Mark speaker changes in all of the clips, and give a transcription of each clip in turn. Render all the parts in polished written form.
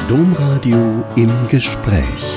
Speaker 1: Domradio im Gespräch.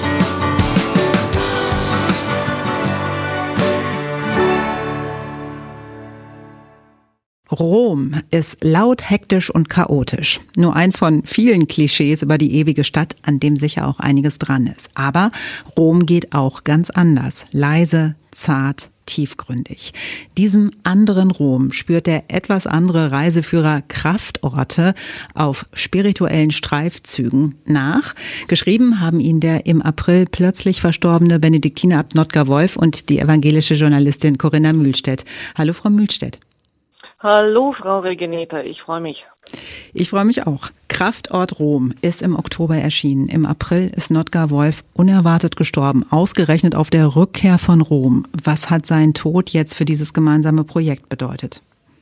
Speaker 2: Rom ist laut, hektisch und chaotisch. Nur eins von vielen Klischees über die ewige Stadt, an dem sicher auch einiges dran ist. Aber Rom geht auch ganz anders. Leise, zart, tiefgründig. Diesem anderen Rom spürt der etwas andere Reiseführer Kraftorte auf spirituellen Streifzügen nach. Geschrieben haben ihn der im April plötzlich verstorbene Benediktinerabt Notker Wolf und die evangelische Journalistin Corinna Mühlstedt. Hallo, Frau Mühlstedt.
Speaker 3: Hallo, Frau Regeneta, ich freue mich.
Speaker 2: Ich freue mich auch. Kraftort Rom ist im Oktober erschienen. Im April ist Notker Wolf unerwartet gestorben, ausgerechnet auf der Rückkehr von Rom. Was hat sein Tod jetzt für dieses gemeinsame Projekt bedeutet?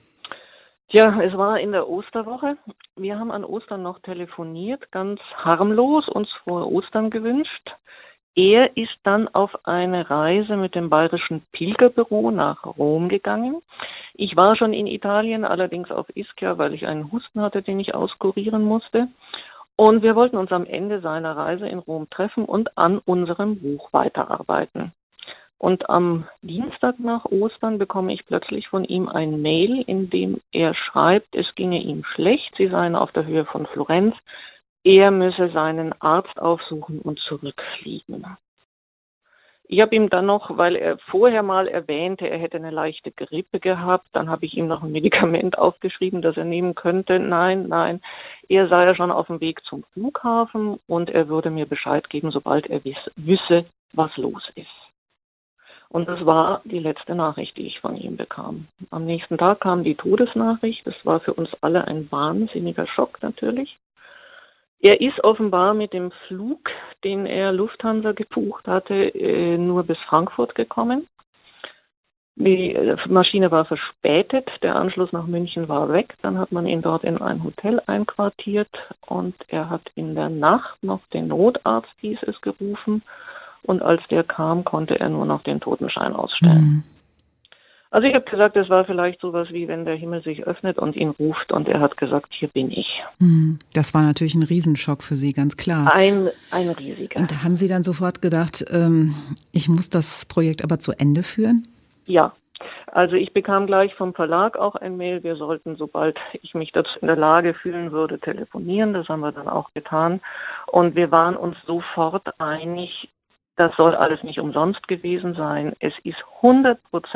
Speaker 3: Tja, es war in der Osterwoche. Wir haben an Ostern noch telefoniert, ganz harmlos, uns frohe Ostern gewünscht. Er ist dann auf eine Reise mit dem Bayerischen Pilgerbüro nach Rom gegangen. Ich war schon in Italien, allerdings auf Ischia, weil ich einen Husten hatte, den ich auskurieren musste. Und wir wollten uns am Ende seiner Reise in Rom treffen und an unserem Buch weiterarbeiten. Und am Dienstag nach Ostern bekomme ich plötzlich von ihm ein Mail, in dem er schreibt, es ginge ihm schlecht, sie seien auf der Höhe von Florenz. Er müsse seinen Arzt aufsuchen und zurückfliegen. Ich habe ihm dann noch, weil er vorher mal erwähnte, er hätte eine leichte Grippe gehabt, dann habe ich ihm noch ein Medikament aufgeschrieben, das er nehmen könnte. Nein, er sei ja schon auf dem Weg zum Flughafen und er würde mir Bescheid geben, sobald er wisse, was los ist. Und das war die letzte Nachricht, die ich von ihm bekam. Am nächsten Tag kam die Todesnachricht. Das war für uns alle ein wahnsinniger Schock natürlich. Er ist offenbar mit dem Flug, den er Lufthansa gebucht hatte, nur bis Frankfurt gekommen. Die Maschine war verspätet, der Anschluss nach München war weg. Dann hat man ihn dort in ein Hotel einquartiert und er hat in der Nacht noch den Notarzt, hieß es, gerufen. Und als der kam, konnte er nur noch den Totenschein ausstellen. Also ich habe gesagt, es war vielleicht sowas wie, wenn der Himmel sich öffnet und ihn ruft und er hat gesagt, hier bin ich.
Speaker 2: Das war natürlich ein Riesenschock für Sie, ganz klar.
Speaker 3: Ein riesiger.
Speaker 2: Und da haben Sie dann sofort gedacht, ich muss das Projekt aber zu Ende führen?
Speaker 3: Ja, also ich bekam gleich vom Verlag auch ein Mail, wir sollten, sobald ich mich dazu in der Lage fühlen würde, telefonieren. Das haben wir dann auch getan. Und wir waren uns sofort einig, das soll alles nicht umsonst gewesen sein. Es ist 100%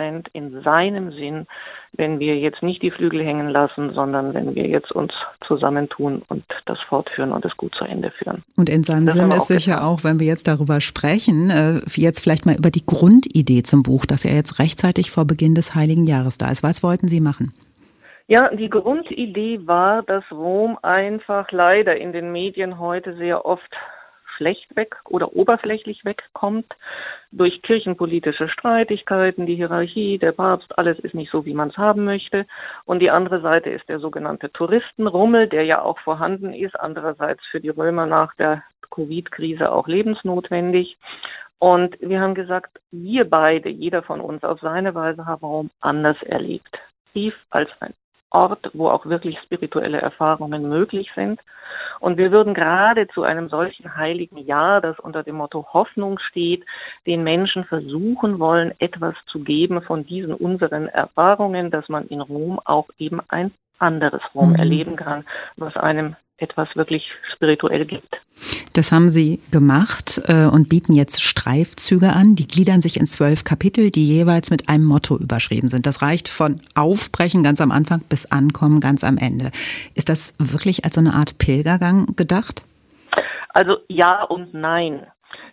Speaker 3: in seinem Sinn, wenn wir jetzt nicht die Flügel hängen lassen, sondern wenn wir jetzt uns zusammentun und das fortführen und es gut zu Ende führen.
Speaker 2: Und in seinem Sinn ist sicher auch, wenn wir jetzt darüber sprechen, jetzt vielleicht mal über die Grundidee zum Buch, das ja jetzt rechtzeitig vor Beginn des Heiligen Jahres da ist. Was wollten Sie machen?
Speaker 3: Ja, die Grundidee war, dass Rom einfach leider in den Medien heute sehr oft schlecht weg oder oberflächlich wegkommt durch kirchenpolitische Streitigkeiten, die Hierarchie, der Papst, alles ist nicht so, wie man es haben möchte. Und die andere Seite ist der sogenannte Touristenrummel, der ja auch vorhanden ist, andererseits für die Römer nach der Covid-Krise auch lebensnotwendig. Und wir haben gesagt, wir beide, jeder von uns auf seine Weise, haben Rom anders erlebt. Tief als ein Ort, wo auch wirklich spirituelle Erfahrungen möglich sind. Und wir würden gerade zu einem solchen heiligen Jahr, das unter dem Motto Hoffnung steht, den Menschen versuchen wollen, etwas zu geben von diesen unseren Erfahrungen, dass man in Rom auch eben ein anderes Rom erleben kann, was einem etwas wirklich spirituell gibt.
Speaker 2: Das haben Sie gemacht und bieten jetzt Streifzüge an. Die gliedern sich in 12 Kapitel, die jeweils mit einem Motto überschrieben sind. Das reicht von Aufbrechen ganz am Anfang bis Ankommen ganz am Ende. Ist das wirklich als so eine Art Pilgergang gedacht?
Speaker 3: Also ja und nein.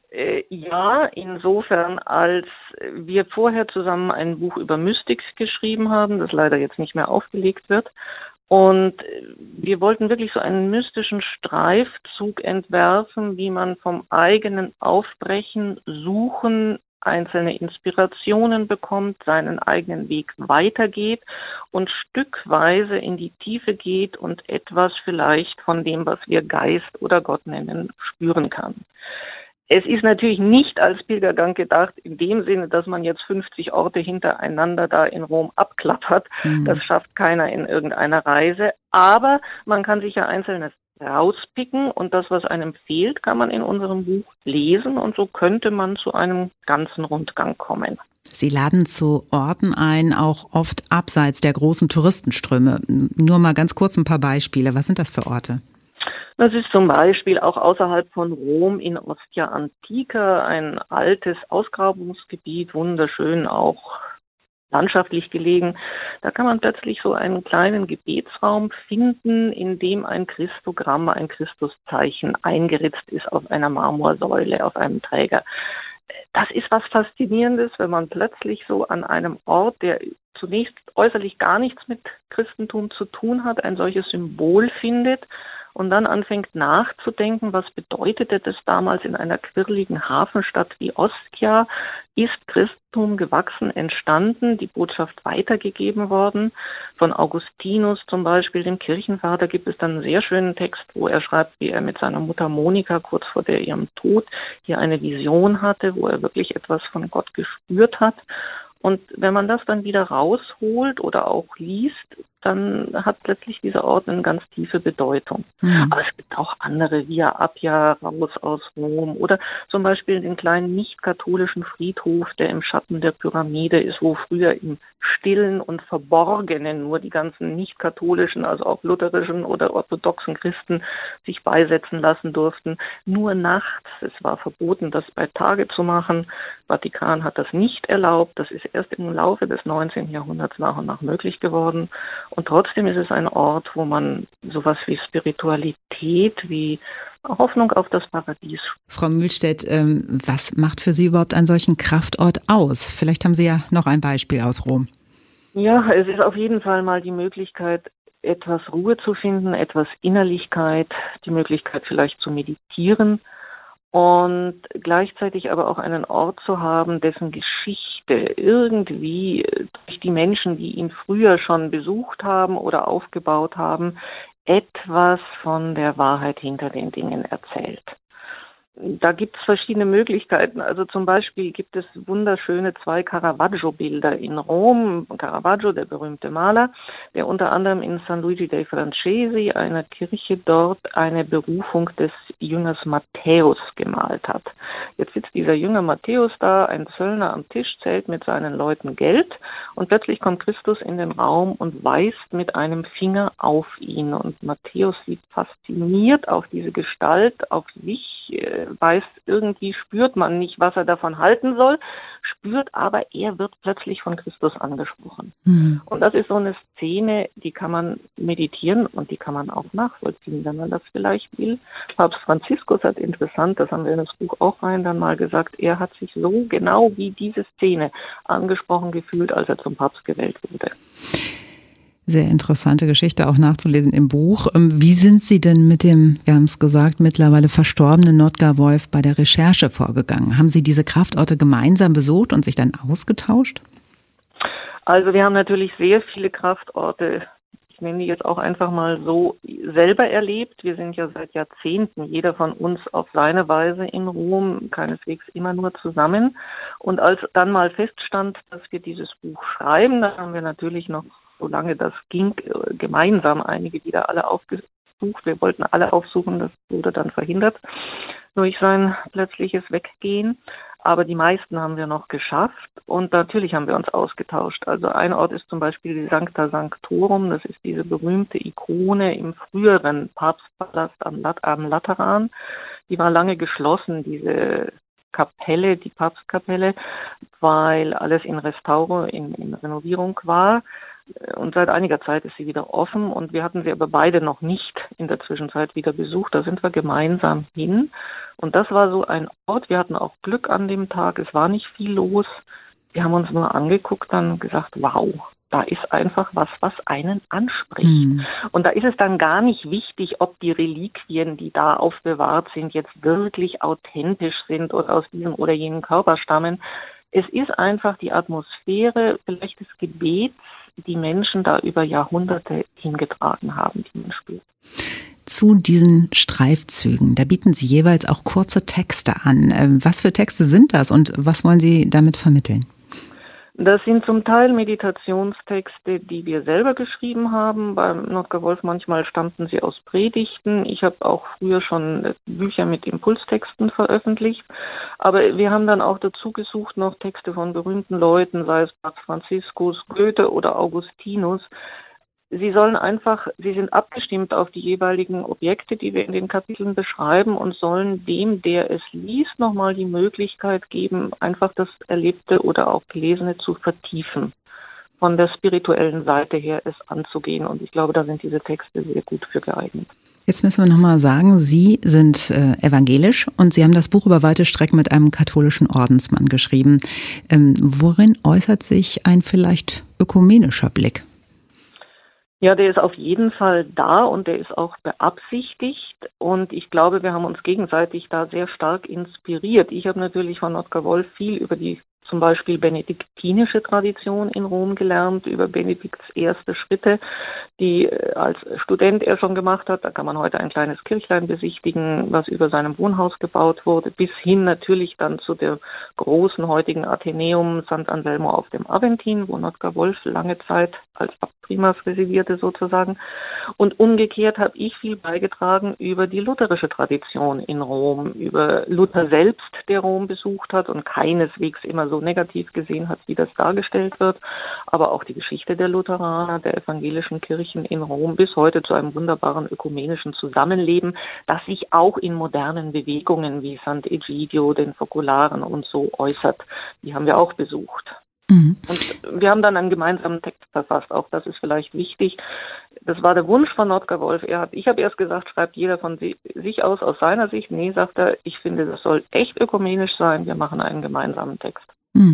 Speaker 3: Ja, insofern, als wir vorher zusammen ein Buch über Mystik geschrieben haben, das leider jetzt nicht mehr aufgelegt wird. Und wir wollten wirklich so einen mystischen Streifzug entwerfen, wie man vom eigenen Aufbrechen, Suchen, einzelne Inspirationen bekommt, seinen eigenen Weg weitergeht und stückweise in die Tiefe geht und etwas vielleicht von dem, was wir Geist oder Gott nennen, spüren kann. Es ist natürlich nicht als Pilgergang gedacht, in dem Sinne, dass man jetzt 50 Orte hintereinander da in Rom abklappert. Das schafft keiner in irgendeiner Reise. Aber man kann sich ja einzelne rauspicken und das, was einem fehlt, kann man in unserem Buch lesen und so könnte man zu einem ganzen Rundgang kommen.
Speaker 2: Sie laden zu Orten ein, auch oft abseits der großen Touristenströme. Nur mal ganz kurz ein paar Beispiele. Was sind das für Orte?
Speaker 3: Das ist zum Beispiel auch außerhalb von Rom in Ostia Antica, ein altes Ausgrabungsgebiet, wunderschön auch landschaftlich gelegen. Da kann man plötzlich so einen kleinen Gebetsraum finden, in dem ein Christogramm, ein Christuszeichen eingeritzt ist auf einer Marmorsäule, auf einem Träger. Das ist was Faszinierendes, wenn man plötzlich so an einem Ort, der zunächst äußerlich gar nichts mit Christentum zu tun hat, ein solches Symbol findet und dann anfängt nachzudenken, was bedeutete das damals in einer quirligen Hafenstadt wie Ostia? Ist Christentum gewachsen, entstanden, die Botschaft weitergegeben worden? Von Augustinus zum Beispiel, dem Kirchenvater, gibt es dann einen sehr schönen Text, wo er schreibt, wie er mit seiner Mutter Monika kurz vor ihrem Tod hier eine Vision hatte, wo er wirklich etwas von Gott gespürt hat. Und wenn man das dann wieder rausholt oder auch liest, dann hat plötzlich dieser Ort eine ganz tiefe Bedeutung. Mhm. Aber es gibt auch andere, Via Appia, raus aus Rom oder zum Beispiel den kleinen nicht-katholischen Friedhof, der im Schatten der Pyramide ist, wo früher im Stillen und Verborgenen nur die ganzen nicht-katholischen, also auch lutherischen oder orthodoxen Christen sich beisetzen lassen durften. Nur nachts, es war verboten, das bei Tage zu machen. Vatikan hat das nicht erlaubt. Das ist erst im Laufe des 19. Jahrhunderts nach und nach möglich geworden. Und trotzdem ist es ein Ort, wo man sowas wie Spiritualität, wie Hoffnung auf das Paradies.
Speaker 2: Frau Mühlstedt, was macht für Sie überhaupt einen solchen Kraftort aus? Vielleicht haben Sie ja noch ein Beispiel aus Rom.
Speaker 3: Ja, es ist auf jeden Fall mal die Möglichkeit, etwas Ruhe zu finden, etwas Innerlichkeit, die Möglichkeit vielleicht zu meditieren und gleichzeitig aber auch einen Ort zu haben, dessen Geschichte irgendwie durch die Menschen, die ihn früher schon besucht haben oder aufgebaut haben, etwas von der Wahrheit hinter den Dingen erzählt. Da gibt es verschiedene Möglichkeiten. Also zum Beispiel gibt es wunderschöne 2 Caravaggio-Bilder in Rom. Caravaggio, der berühmte Maler, der unter anderem in San Luigi dei Francesi, einer Kirche dort, eine Berufung des Jüngers Matthäus gemalt hat. Jetzt sitzt dieser Jünger Matthäus da, ein Zöllner am Tisch, zählt mit seinen Leuten Geld und plötzlich kommt Christus in den Raum und weist mit einem Finger auf ihn. Und Matthäus sieht fasziniert auf diese Gestalt, auf sich, weiß, irgendwie spürt man nicht, was er davon halten soll, spürt aber, er wird plötzlich von Christus angesprochen. Mhm. Und das ist so eine Szene, die kann man meditieren und die kann man auch nachvollziehen, wenn man das vielleicht will. Papst Franziskus hat interessant, das haben wir in das Buch auch rein dann mal gesagt, er hat sich so genau wie diese Szene angesprochen gefühlt, als er zum Papst gewählt wurde.
Speaker 2: Sehr interessante Geschichte auch nachzulesen im Buch. Wie sind Sie denn mit dem, wir haben es gesagt, mittlerweile verstorbenen Notgar Wolf bei der Recherche vorgegangen? Haben Sie diese Kraftorte gemeinsam besucht und sich dann ausgetauscht?
Speaker 3: Also wir haben natürlich sehr viele Kraftorte, ich nenne die jetzt auch einfach mal so, selber erlebt. Wir sind ja seit Jahrzehnten, jeder von uns auf seine Weise in Rom, keineswegs immer nur zusammen. Und als dann mal feststand, dass wir dieses Buch schreiben, dann haben wir natürlich noch, solange das ging, gemeinsam einige wieder alle aufgesucht. Wir wollten alle aufsuchen, das wurde dann verhindert durch sein plötzliches Weggehen. Aber die meisten haben wir noch geschafft und natürlich haben wir uns ausgetauscht. Also ein Ort ist zum Beispiel die Sancta Sanctorum, das ist diese berühmte Ikone im früheren Papstpalast am Lateran. Die war lange geschlossen, diese Kapelle, die Papstkapelle, weil alles in Restauro, in Renovierung war. Und seit einiger Zeit ist sie wieder offen und wir hatten sie aber beide noch nicht in der Zwischenzeit wieder besucht. Da sind wir gemeinsam hin und das war so ein Ort. Wir hatten auch Glück an dem Tag, es war nicht viel los. Wir haben uns nur angeguckt und gesagt, wow, da ist einfach was einen anspricht. Mhm. Und da ist es dann gar nicht wichtig, ob die Reliquien, die da aufbewahrt sind, jetzt wirklich authentisch sind oder aus diesem oder jenem Körper stammen. Es ist einfach die Atmosphäre, vielleicht des Gebets, die Menschen da über Jahrhunderte hingetragen haben, die man spürt.
Speaker 2: Zu diesen Streifzügen, da bieten Sie jeweils auch kurze Texte an. Was für Texte sind das und was wollen Sie damit vermitteln?
Speaker 3: Das sind zum Teil Meditationstexte, die wir selber geschrieben haben. Beim Notker Wolf manchmal stammten sie aus Predigten. Ich habe auch früher schon Bücher mit Impulstexten veröffentlicht. Aber wir haben dann auch dazu gesucht noch Texte von berühmten Leuten, sei es Papst Franziskus, Goethe oder Augustinus. Sie sind abgestimmt auf die jeweiligen Objekte, die wir in den Kapiteln beschreiben und sollen dem, der es liest, nochmal die Möglichkeit geben, einfach das Erlebte oder auch Gelesene zu vertiefen, von der spirituellen Seite her es anzugehen. Und ich glaube, da sind diese Texte sehr gut für geeignet.
Speaker 2: Jetzt müssen wir nochmal sagen, Sie sind evangelisch und Sie haben das Buch über weite Strecken mit einem katholischen Ordensmann geschrieben. Worin äußert sich ein vielleicht ökumenischer Blick?
Speaker 3: Ja, der ist auf jeden Fall da und der ist auch beabsichtigt und ich glaube, wir haben uns gegenseitig da sehr stark inspiriert. Ich habe natürlich von Notker Wolf viel über die zum Beispiel benediktinische Tradition in Rom gelernt, über Benedikts erste Schritte, die als Student er schon gemacht hat. Da kann man heute ein kleines Kirchlein besichtigen, was über seinem Wohnhaus gebaut wurde, bis hin natürlich dann zu der großen heutigen Athenäum St. Anselmo auf dem Aventin, wo Notker Wolf lange Zeit als Primas residierte sozusagen. Und umgekehrt habe ich viel beigetragen über die lutherische Tradition in Rom, über Luther selbst, der Rom besucht hat und keineswegs immer so negativ gesehen hat, wie das dargestellt wird, aber auch die Geschichte der Lutheraner, der evangelischen Kirchen in Rom bis heute zu einem wunderbaren ökumenischen Zusammenleben, das sich auch in modernen Bewegungen wie Sant'Egidio, den Fokolaren und so äußert. Die haben wir auch besucht. Und wir haben dann einen gemeinsamen Text verfasst, auch das ist vielleicht wichtig. Das war der Wunsch von Notker Wolf. Ich habe erst gesagt, schreibt jeder von sich aus seiner Sicht. Nee, sagt er, ich finde, das soll echt ökumenisch sein. Wir machen einen gemeinsamen Text.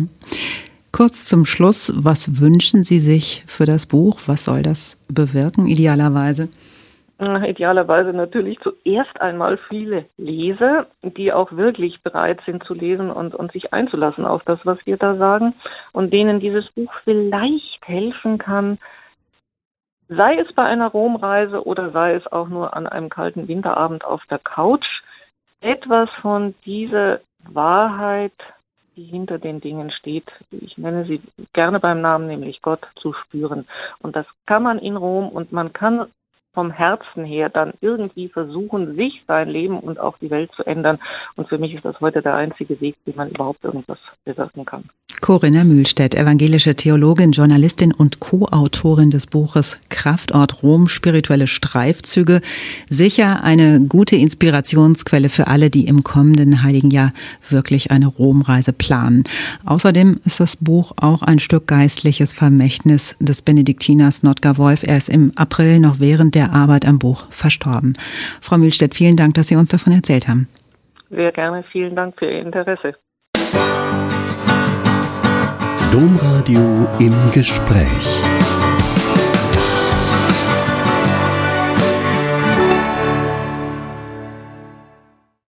Speaker 2: Kurz zum Schluss, was wünschen Sie sich für das Buch? Was soll das bewirken, idealerweise?
Speaker 3: Idealerweise natürlich zuerst einmal viele Leser, die auch wirklich bereit sind zu lesen und sich einzulassen auf das, was wir da sagen und denen dieses Buch vielleicht helfen kann, sei es bei einer Romreise oder sei es auch nur an einem kalten Winterabend auf der Couch, etwas von dieser Wahrheit, die hinter den Dingen steht, ich nenne sie gerne beim Namen, nämlich Gott, zu spüren. Und das kann man in Rom und man kann vom Herzen her dann irgendwie versuchen, sich, sein Leben und auch die Welt zu ändern. Und für mich ist das heute der einzige Weg, wie man überhaupt irgendwas bewirken kann.
Speaker 2: Corinna Mühlstedt, evangelische Theologin, Journalistin und Co-Autorin des Buches Kraftort Rom, spirituelle Streifzüge. Sicher eine gute Inspirationsquelle für alle, die im kommenden Heiligen Jahr wirklich eine Romreise planen. Außerdem ist das Buch auch ein Stück geistliches Vermächtnis des Benediktiners Notker Wolf. Er ist im April noch während der Arbeit am Buch verstorben. Frau Mühlstedt, vielen Dank, dass Sie uns davon erzählt haben.
Speaker 3: Sehr gerne, vielen Dank für Ihr Interesse.
Speaker 1: Domradio im Gespräch.